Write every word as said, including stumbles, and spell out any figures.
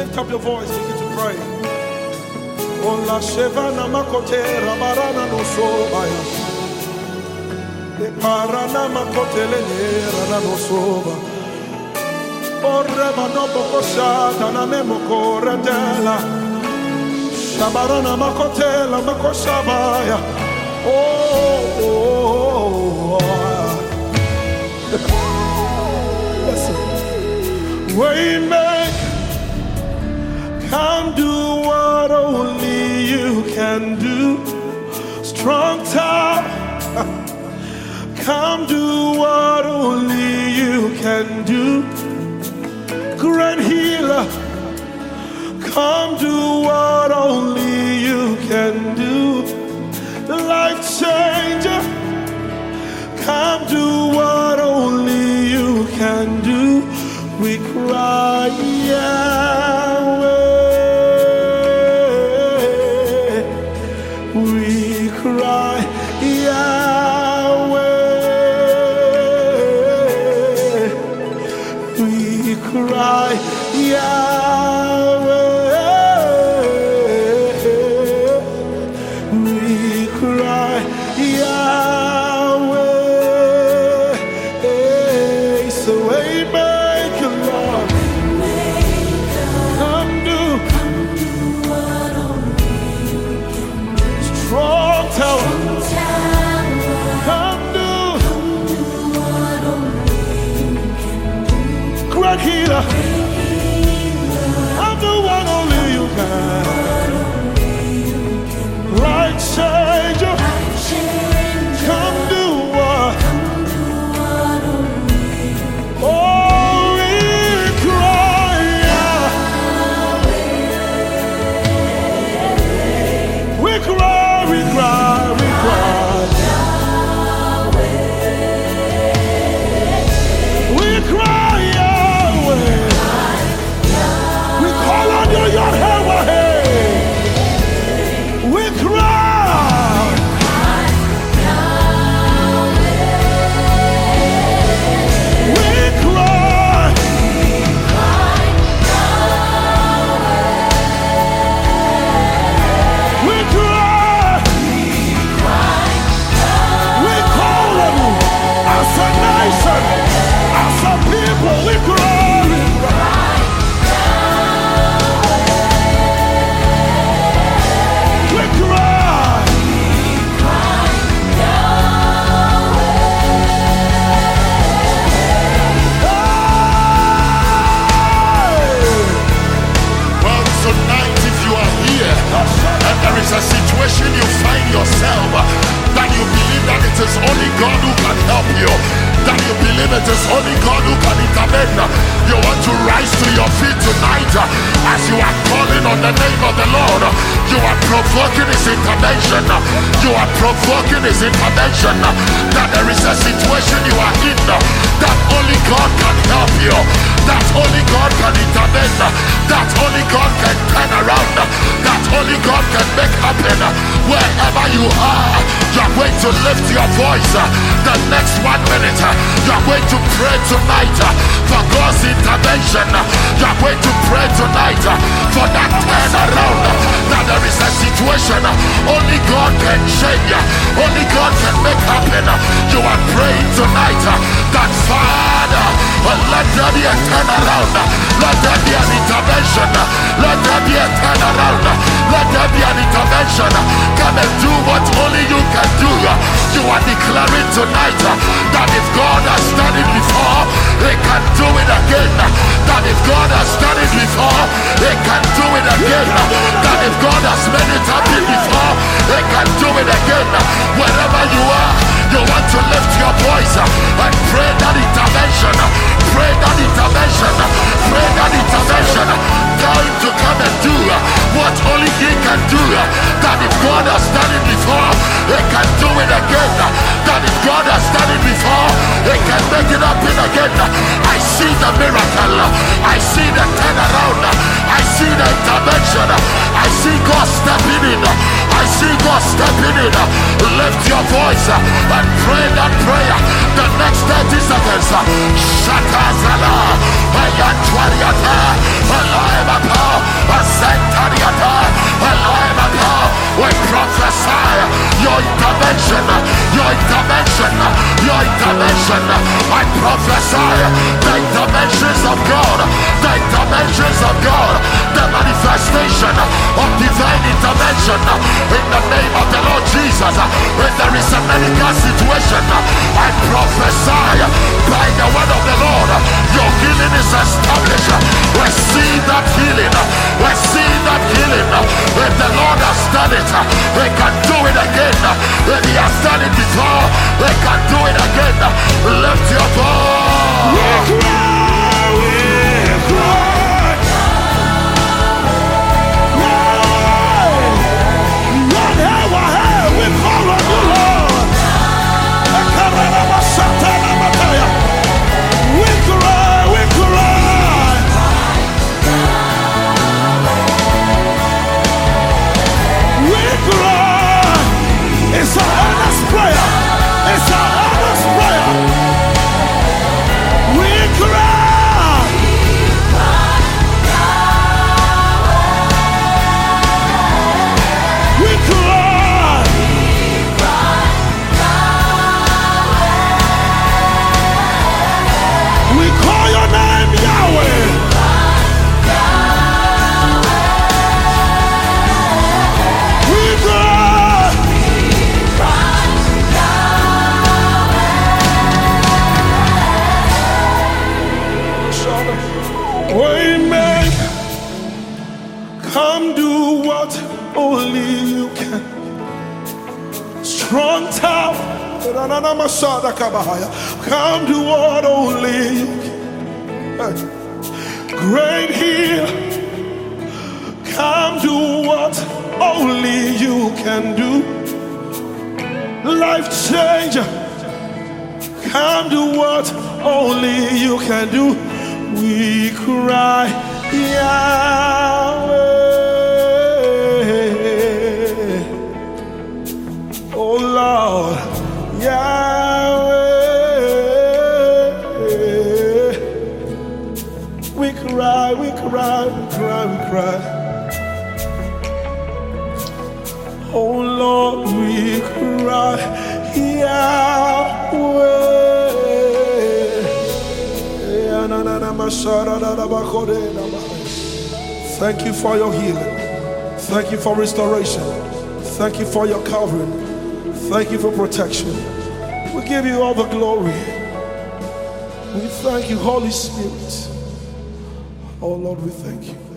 lift up your voice, begin to pray. Ola shevana makote rabarana no sobaya. E parana makote le no soba. Oreba no bokosha na memo korendela. Shabarana makote la makoshabaya. Oh, oh, oh. Listen. Waymaker, come do what only you can do. Strong tower, come do what only you can do. Great healer, come do what only you can do. Life changer, come do what only you can do. We cry, Yahweh. We cry, Yahweh. We cry, Yahweh. We cry, Yahweh. So waymaker, Lord, come do what only you can do. Strong tower, come do what only you can do. Great healer, come do what only you can. Light changer, come do what. Oh, we cry, we cry, we cry, we cry. We cry, Yahweh. We call on you, Yahweh. We cry. We cry. We cry. We call on you as a nation, as a people. We cry. We cry. We cry. Well, tonight, if you are here and there is a situation you find yourself uh, that you believe that it is only God who can help you, that you believe it is only God who can intervene, uh, you want to rise to your feet tonight uh, as you are calling on the name of the Lord. uh, You are provoking His intervention. uh, You are provoking His intervention. uh, That there is a situation you are in uh, that only God can help you. That only God can intervene. uh, That only God can turn around. uh, That only God can make happen. uh, Wherever you are, you are going to lift your voice. uh, The next one minute, uh, you are going to pray tonight uh, for God's intervention. uh, You are going to pray tonight uh, for that turnaround. uh, That there is a situation uh, only God can change. uh, Only God can make happen. uh, You are praying tonight uh, that Father, uh, let there be a turnaround. uh, Let there be an intervention. uh, Let there be a turnaround. uh, Let there be an intervention. uh, Come and do what only you can do. uh, You are declaring tonight uh, that if God has done it before, He can do it again. uh, That if God has done it before, He can do it again. uh, That if God has made it happen before, He can do it again. uh, Wherever you are, you want to lift your voice uh, and pray that intervention. uh, Pray that intervention. uh, Pray that intervention. uh, Tell Him to come and do uh, what only He can do. uh, That if God has done it before, He can do it again. uh, That if God has done it before, He can make it happen again. uh, I see the miracle. uh, I see the turnaround. uh, I see the intervention. uh, I see God stepping in. uh, I see God stepping in. uh, Lift your voice uh, and pray that prayer. The next thirty seconds. uh, Shatazala, Ayantwariata, Alaiba. dimensions of God, the dimensions of God, the manifestation of divine intervention in the name of the Lord Jesus. When there is a medical situation, I prophesy by the word of the Lord, your healing is established. Receive that healing. Receive that healing. If the Lord has done it, He can do it again. If He has done it before, He can do it again. Lift your voice. We cry, we cry. Lord, hey, wa, hey, we call on you, Lord. We cry, we cry. We cry. It's our honest prayer. It's our honest prayer. We cry. We cry. We call your name Yahweh. We cry. Waymaker, come do what only you can. Strong tower, come do what only you can. Great healer, come do what only you can do. Life changer, come do what only you can do. We cry, Yahweh. Oh Lord, Yahweh. We cry, we cry, we cry, we cry. Oh Lord, we cry, Yahweh. Thank you for your healing. Thank you for restoration. Thank you for your covering. Thank you for protection. We give you all the glory. We thank you, Holy Spirit. Oh Lord, we thank you.